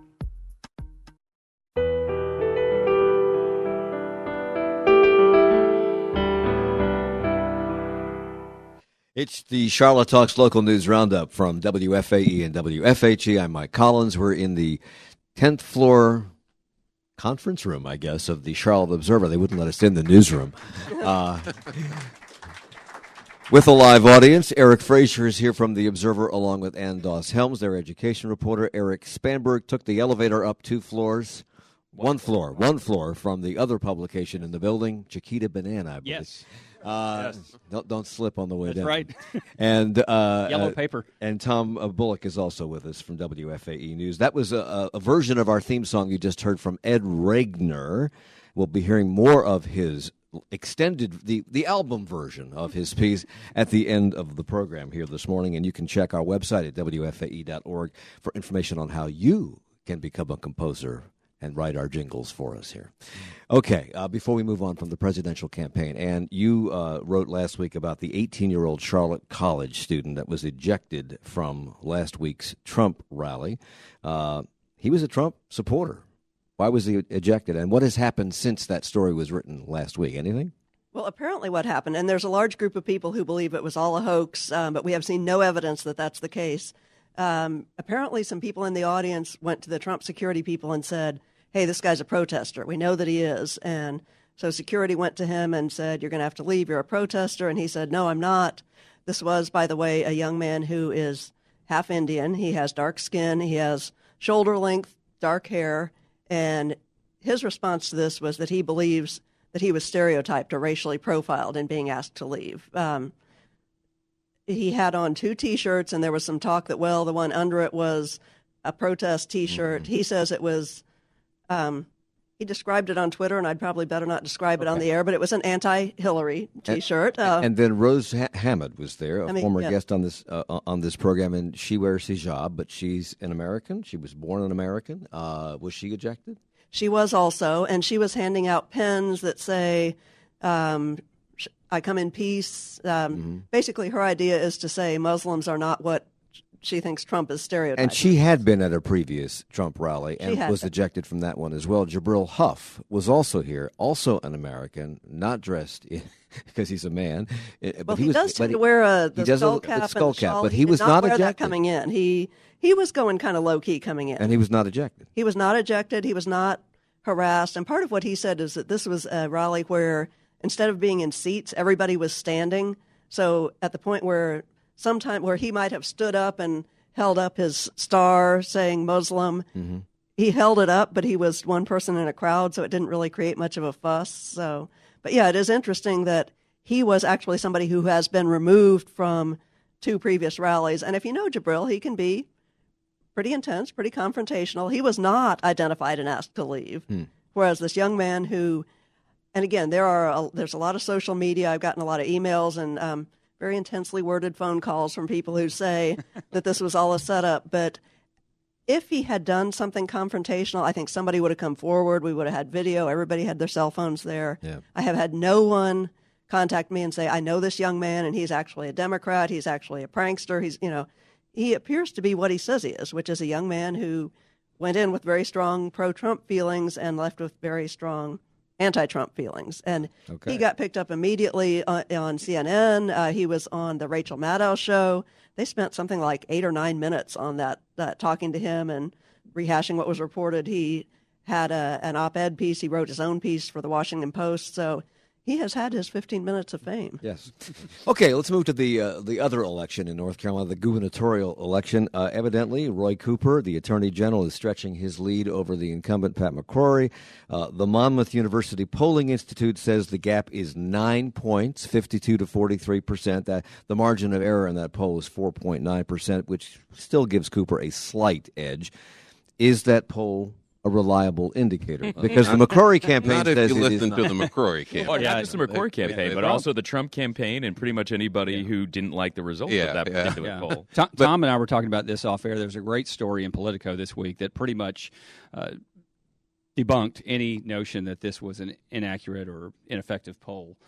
It's the Charlotte Talks Local News Roundup from W F A E and W F H E. I'm Mike Collins. We're in the tenth floor conference room, I guess, of the Charlotte Observer. They wouldn't let us in the newsroom. Uh, with a live audience, Eric Frazier is here from the Observer along with Ann Doss-Helms, their education reporter. Eric Spanberg took the elevator up two floors. One floor, one floor from the other publication in the building, Chiquita Banana, I believe. Yes. Uh, yes. Don't, don't slip on the way That's down. right. And uh, Yellow uh, paper. And Tom uh, Bullock is also with us from W F A E News. That was a, a version of our theme song you just heard from Ed Regner. We'll be hearing more of his extended, the, the album version of his piece at the end of the program here this morning. And you can check our website at W F A E dot org for information on how you can become a composer and write our jingles for us here. Okay, uh, before we move on from the presidential campaign, and you uh, wrote last week about the eighteen-year-old Charlotte College student that was ejected from last week's Trump rally. Uh, he was a Trump supporter. Why was he ejected, and what has happened since that story was written last week? Anything? Well, apparently what happened, and there's a large group of people who believe it was all a hoax, um, but we have seen no evidence that that's the case. Um, apparently some people in the audience went to the Trump security people and said, hey, this guy's a protester. We know that he is. And so security went to him and said, you're going to have to leave. You're a protester. And he said, no, I'm not. This was, by the way, a young man who is half Indian. He has dark skin. He has shoulder-length, dark hair. And his response to this was that he believes that he was stereotyped or racially profiled in being asked to leave. Um, he had on two T-shirts, and there was some talk that, well, the one under it was a protest T-shirt. Mm-hmm. He says it was... Um, he described it on Twitter, and I'd probably better not describe it okay. on the air, but it was an anti-Hillary T-shirt. And, uh, and then Rose ha- Hamid was there, a I mean, former yeah. guest on this uh, on this program, and she wears hijab, but she's an American. She was born an American. Uh, was she ejected? She was also, and she was handing out pens that say, um, I come in peace. Um, mm-hmm. Basically, her idea is to say Muslims are not what she thinks Trump is stereotyping. And she had been at a previous Trump rally and was been. ejected from that one as well. Jabril Huff was also here, also an American, not dressed in, because he's a man. Well, but he, he was, does tend to wear a the skull a, cap, the skull and the cap, shawl. but he, he was not, not wear ejected. That coming in. He he was going kind of low key coming in, and he was not ejected. He was not ejected. He was not harassed. And part of what he said is that this was a rally where instead of being in seats, everybody was standing. So at the point where sometime where he might have stood up and held up his star saying Muslim. Mm-hmm. He held it up, but he was one person in a crowd, so it didn't really create much of a fuss. So, but yeah, it is interesting that he was actually somebody who has been removed from two previous rallies. And if you know Jabril, he can be pretty intense, pretty confrontational. He was not identified and asked to leave, hmm. whereas this young man who, and again, there are a, there's a lot of social media. I've gotten a lot of emails and um, very intensely worded phone calls from people who say that this was all a setup. But if he had done something confrontational, I think somebody would have come forward. We would have had video. Everybody had their cell phones there. Yeah. I have had no one contact me and say, I know this young man, and he's actually a Democrat. He's actually a prankster. He's, you know, he appears to be what he says he is, which is a young man who went in with very strong pro-Trump feelings and left with very strong anti-Trump feelings. And okay. he got picked up immediately on, on C N N. Uh, he was on the Rachel Maddow show. They spent something like eight or nine minutes on that, that talking to him and rehashing what was reported. He had a, an op-ed piece. He wrote his own piece for the Washington Post. So he has had his fifteen minutes of fame. Yes. Okay, let's move to the uh, the other election in North Carolina, the gubernatorial election. Uh, evidently, Roy Cooper, the Attorney General, is stretching his lead over the incumbent Pat McCrory. Uh, the Monmouth University Polling Institute says the gap is nine points, fifty-two to forty-three percent. That the margin of error in that poll is four point nine percent, which still gives Cooper a slight edge. Is that poll a reliable indicator? Because the McCrory campaign not says if you it listen is to not. the McCrory campaign. Well, not just the McCrory They- campaign, they- but they- also the Trump campaign and pretty much anybody Yeah. who didn't like the results Yeah, of that yeah. particular Yeah. poll. Tom, Tom and I were talking about this off air. There's a great story in Politico this week that pretty much uh, debunked any notion that this was an inaccurate or ineffective poll.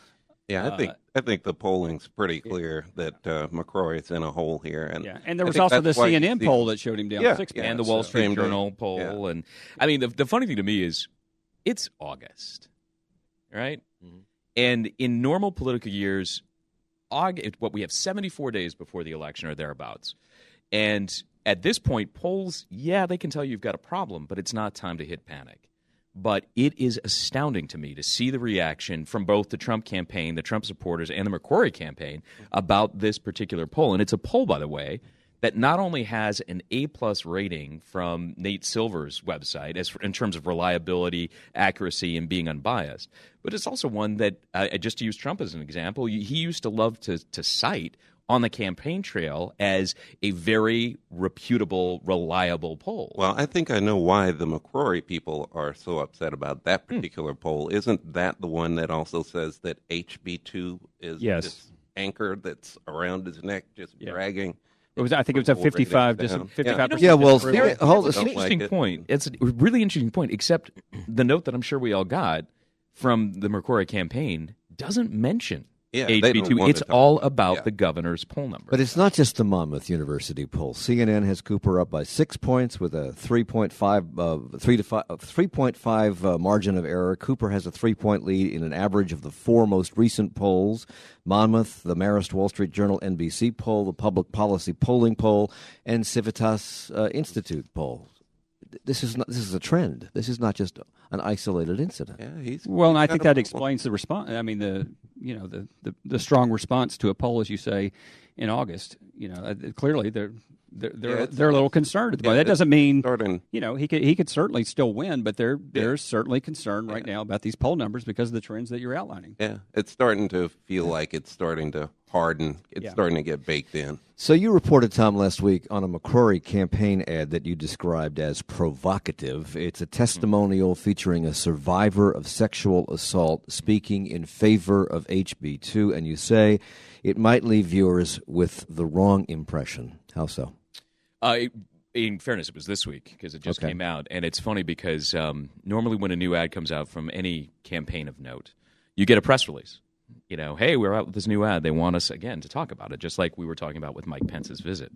Yeah, I Uh, think I think the polling's pretty clear that uh, McCrory is in a hole here, and Yeah, and there I was think also the that's why C N you N see- poll that showed him down Yeah, six yeah, and the points, Wall so- Street Same day. Journal poll. Yeah. And I mean, the, the funny thing to me is it's August, right? Mm-hmm. And in normal political years, August, what we have seventy-four days before the election or thereabouts. And at this point, polls, yeah, they can tell you you've got a problem, but it's not time to hit panic. But it is astounding to me to see the reaction from both the Trump campaign, the Trump supporters, and the McCrory campaign about this particular poll. And it's a poll, by the way, that not only has an A-plus rating from Nate Silver's website as in terms of reliability, accuracy, and being unbiased, but it's also one that, uh, just to use Trump as an example, he used to love to, to cite on the campaign trail as a very reputable, reliable poll. Well, I think I know why the McCrory people are so upset about that Hmm. particular poll. Isn't that the one that also says that H B two is Yes. this anchor that's around his neck, just Yeah. dragging? It was, I think it was a Hold ratings fifty-five, dis- down. fifty-five percent. Yeah, well, disapproval. speaking- hold It's an Don't like interesting it. point. It's a really interesting point, except the note that I'm sure we all got from the McCrory campaign doesn't mention Yeah, they don't H B two. want It's to talk all about it. about Yeah. the governor's poll number. But it's not just the Monmouth University poll. C N N has Cooper up by six points with a three point five, uh, three to five, three point five uh, margin of error. Cooper has a three-point lead in an average of the four most recent polls: Monmouth, the Marist Wall Street Journal N B C poll, the Public Policy Polling poll, and Civitas uh, Institute poll. This is not, this is a trend. This is not just an isolated incident. Yeah, he's Well, and I he's think got a that problem. explains the response. I mean, the you know the, the, the strong response to a poll, as you say, in August. You know, uh, clearly they're they're they're, Yeah, it's- they're a little concerned. yeah, that it's doesn't mean starting- you know he could he could certainly still win, but they're they're certainly concerned right now about these poll numbers because of the trends that you're outlining. Yeah, it's starting to feel like it's starting to harden. It's Yeah. starting to get baked in. So you reported, Tom, last week on a McCrory campaign ad that you described as provocative. It's a testimonial featuring a survivor of sexual assault speaking in favor of H B two, and you say it might leave viewers with the wrong impression. How so? Uh, it- in fairness, it was this week because it just Okay. came out. And it's funny because um, normally when a new ad comes out from any campaign of note, you get a press release. You know, hey, we're out with this new ad. They want us, again, to talk about it, just like we were talking about with Mike Pence's visit.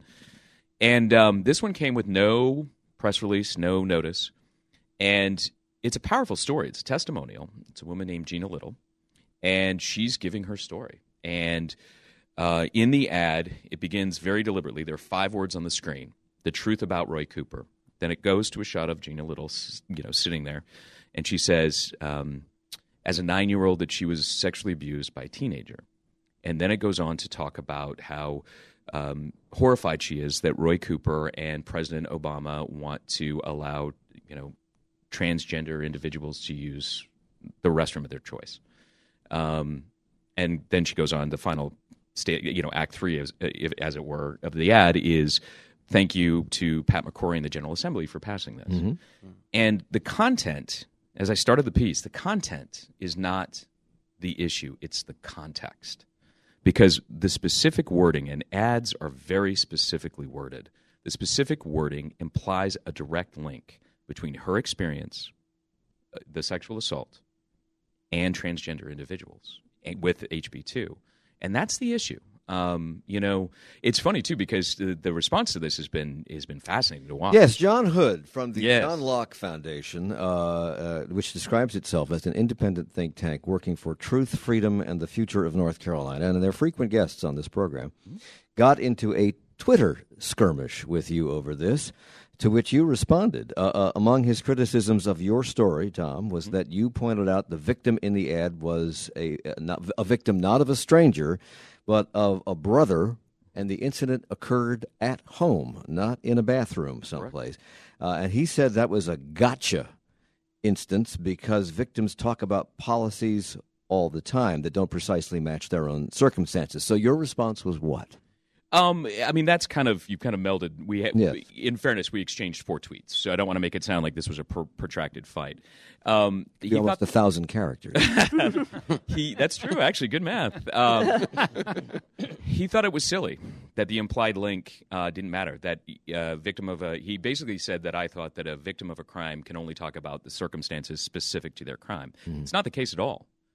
And um, this one came with no press release, no notice. And it's a powerful story. It's a testimonial. It's a woman named Gina Little, and she's giving her story. And uh, in the ad, it begins very deliberately. There are five words on the screen: the truth about Roy Cooper. Then it goes to a shot of Gina Little, you know, sitting there, and she says, um, as a nine-year-old, that she was sexually abused by a teenager. And then it goes on to talk about how um, horrified she is that Roy Cooper and President Obama want to allow, you know, transgender individuals to use the restroom of their choice. Um, and then she goes on. The final, sta- you know, act three, as, as it were, of the ad is thank you to Pat McCrory and the General Assembly for passing this. Mm-hmm. And the content, as I started the piece, the content is not the issue; it's the context. Because the specific wording, and ads are very specifically worded, the specific wording implies a direct link between her experience, uh, the sexual assault, and transgender individuals and with H B two. And that's the issue. Um, you know, it's funny, too, because the, the response to this has been has been fascinating to watch. Yes, John Hood from the Yes. John Locke Foundation, uh, uh, which describes itself as an independent think tank working for truth, freedom, and the future of North Carolina, and they're frequent guests on this program, got into a Twitter skirmish with you over this, to which you responded. Uh, uh, among his criticisms of your story, Tom, was that you pointed out the victim in the ad was a, a, not, a victim not of a stranger, but of a brother, and the incident occurred at home, not in a bathroom someplace. Uh, and he said that was a gotcha instance because victims talk about policies all the time that don't precisely match their own circumstances. So your response was what? Um, I mean, that's kind of, you've kind of melded. We, ha- Yes. in fairness, we exchanged four tweets, so I don't want to make it sound like this was a pr- protracted fight. Um, he You're almost thought- a thousand characters. he that's true, actually. Good math. Um, he thought it was silly that the implied link uh, didn't matter. That uh, victim of a he basically said that I thought that a victim of a crime can only talk about the circumstances specific to their crime. It's not the case at all.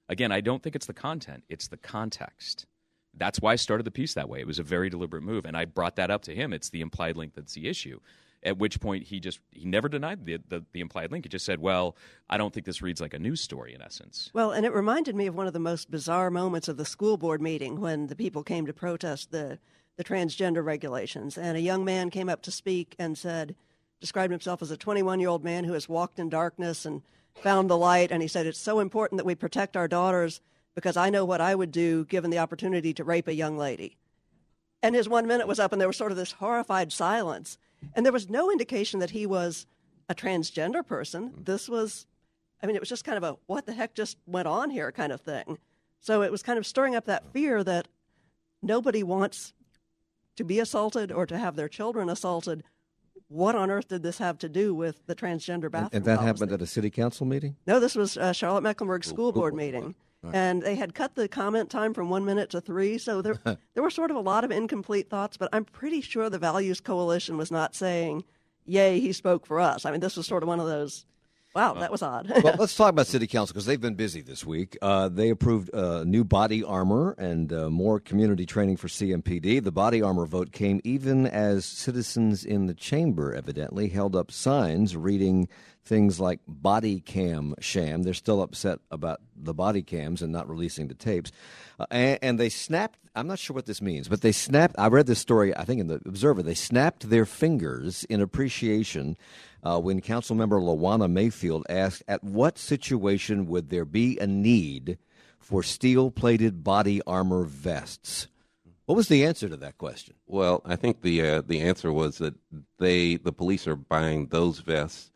Again, I don't think it's the content. It's the context. That's why I started the piece that way. It was a very deliberate move, and I brought that up to him. It's the implied link that's the issue. At which point he just he never denied the, the, the implied link. He just said, well, I don't think this reads like a news story in essence. Well, and it reminded me of one of the most bizarre moments of the school board meeting when the people came to protest the, the transgender regulations. And a young man came up to speak and said, described himself as a twenty-one-year-old man who has walked in darkness and found the light. And he said, it's so important that we protect our daughters because I know what I would do given the opportunity to rape a young lady. And his one minute was up, and there was sort of this horrified silence. And there was no indication that he was a transgender person. This was, I mean, it was just kind of a, what the heck just went on here kind of thing. So it was kind of stirring up that fear that nobody wants to be assaulted or to have their children assaulted. What on earth did this have to do with the transgender bathroom And that policy? happened at a city council meeting? No, this was a Charlotte-Mecklenburg school board meeting. Right. And they had cut the comment time from one minute to three, so there there were sort of a lot of incomplete thoughts, but I'm pretty sure the Values Coalition was not saying, yay, he spoke for us. I mean, this was sort of one of those, wow, that was odd. Well, let's talk about city council because they've been busy this week. Uh, they approved uh, new body armor and uh, more community training for C M P D. The body armor vote came even as citizens in the chamber evidently held up signs reading things like body cam sham. They're still upset about the body cams and not releasing the tapes. Uh, and, and they snapped, I'm not sure what this means, but they snapped, I read this story, I think in the Observer, they snapped their fingers in appreciation uh, when Councilmember LaWanna Mayfield asked, at what situation would there be a need for steel-plated body armor vests? What was the answer to that question? Well, I think the uh, the answer was that they the police are buying those vests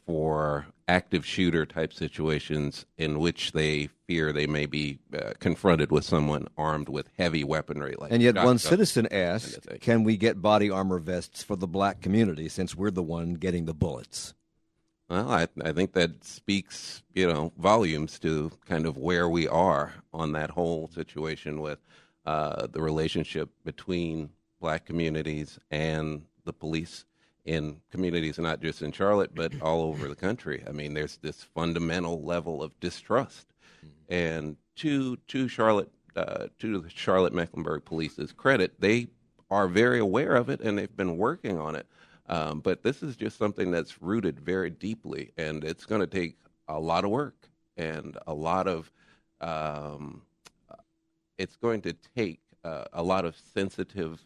for active shooter type situations in which they fear they may be uh, confronted with someone armed with heavy weaponry. Like and yet one shotgun. citizen asked, can we get body armor vests for the black community since we're the one getting the bullets? Well, I, I think that speaks, you know, volumes to kind of where we are on that whole situation with uh, the relationship between black communities and the police in communities, not just in Charlotte, but all over the country. I mean, there's this fundamental level of distrust. And to to Charlotte, uh, to the Charlotte-Mecklenburg Police's credit, they are very aware of it and they've been working on it. Um, but this is just something that's rooted very deeply, and it's going to take a lot of work and a lot of, um, it's going to take uh, a lot of sensitive,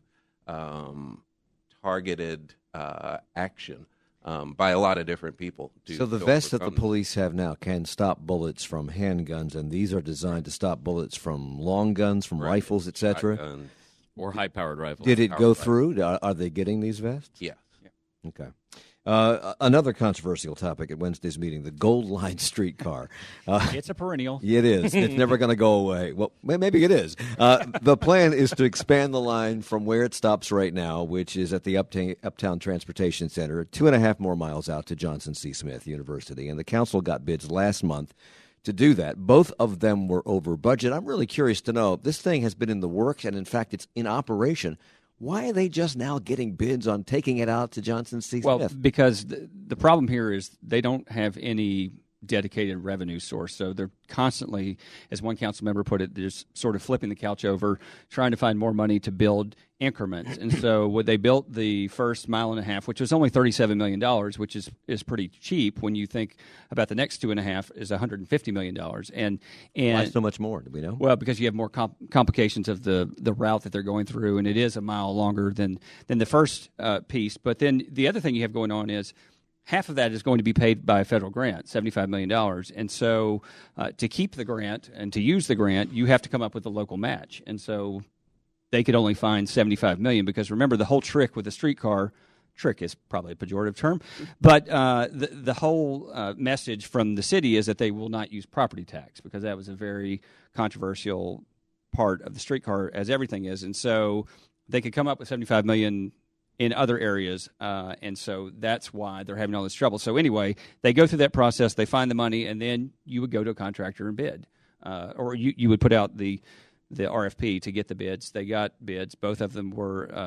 um, targeted uh, action um, by a lot of different people. To, so the to vests that the overcome police have now can stop bullets from handguns, and these are designed to stop bullets from long guns, from Right. rifles, et cetera. shotguns. Or high-powered rifles. Did it Powered go rifles. through? Are, are they getting these vests? Yeah. Okay. Uh, another controversial topic at Wednesday's meeting, the Gold Line streetcar. Uh, It's a perennial. It is. It's never going to go away. Well, may- maybe it is. Uh, the plan is to expand the line from where it stops right now, which is at the Uptown, Uptown Transportation Center, two and a half more miles out to Johnson C. Smith University. And the council got bids last month to do that. Both of them were over budget. I'm really curious to know, this thing has been in the works, and in fact, it's in operation. Why are they just now getting bids on taking it out to Johnson C. Well, Smith? because the, the problem here is they don't have any dedicated revenue source. So they're constantly, as one council member put it, they're just sort of flipping the couch over, trying to find more money to build increments. And so when they built the first mile and a half, which was only thirty-seven million dollars, which is, is pretty cheap when you think about the next two and a half is one hundred fifty million dollars. And, and Why so much more? Do we know? Well, because you have more comp- complications of the, the route that they're going through, and it is a mile longer than, than the first uh, piece. But then the other thing you have going on is half of that is going to be paid by a federal grant, seventy-five million dollars. And so uh, to keep the grant and to use the grant, you have to come up with a local match. And so they could only find seventy-five million dollars because, remember, the whole trick with the streetcar – trick is probably a pejorative term, but uh, the, the whole uh, message from the city is that they will not use property tax because that was a very controversial part of the streetcar, as everything is. And so they could come up with seventy-five million dollars in other areas, uh, and so that's why they're having all this trouble. So anyway, they go through that process, they find the money, and then you would go to a contractor and bid, uh, or you, you would put out the the R F P to get the bids. They got bids. Both of them were uh,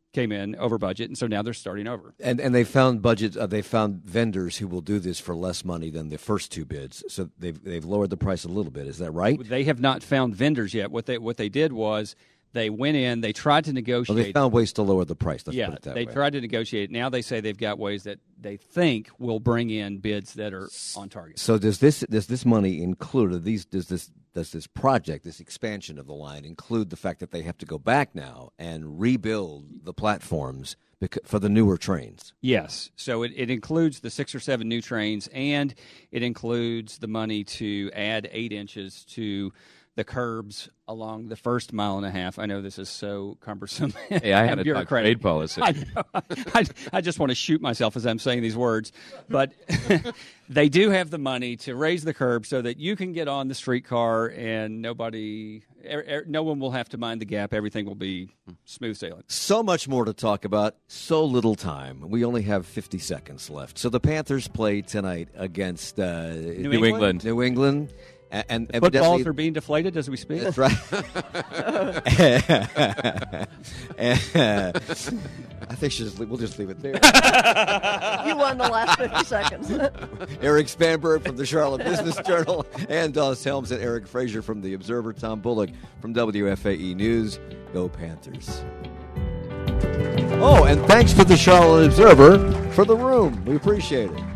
came in over budget, and so now they're starting over. And and they found budget. Uh, they found vendors who will do this for less money than the first two bids. So they've they've lowered the price a little bit. Is that right? They have not found vendors yet. What they what they did was they went in. They tried to negotiate. Well, they found ways to lower the price. Let's yeah, put it that they way. tried to negotiate. Now they say they've got ways that they think will bring in bids that are on target. So does this does this money include, or these does this does this project, this expansion of the line, include the fact that they have to go back now and rebuild the platforms beca- for the newer trains? Yes. So it, it includes the six or seven new trains, and it includes the money to add eight inches to the curbs along the first mile and a half. I know this is so cumbersome. Hey, I had a bureaucratic trade policy. I, know. I, I just want to shoot myself as I'm saying these words. But they do have the money to raise the curb so that you can get on the streetcar and nobody, er, er, no one will have to mind the gap. Everything will be smooth sailing. So much more to talk about, so little time. We only have fifty seconds left. So the Panthers play tonight against uh, New, New England. New England. And, and Footballs evidently- are being deflated as we speak. That's right. And, uh, I think she'll just leave, we'll just leave it there. You won the last fifty seconds. Eric Spanberg from the Charlotte Business Journal, and Dawes Helms and Eric Frazier from The Observer, Tom Bullock from W F A E News. Go Panthers. Oh, and thanks to the Charlotte Observer for the room. We appreciate it.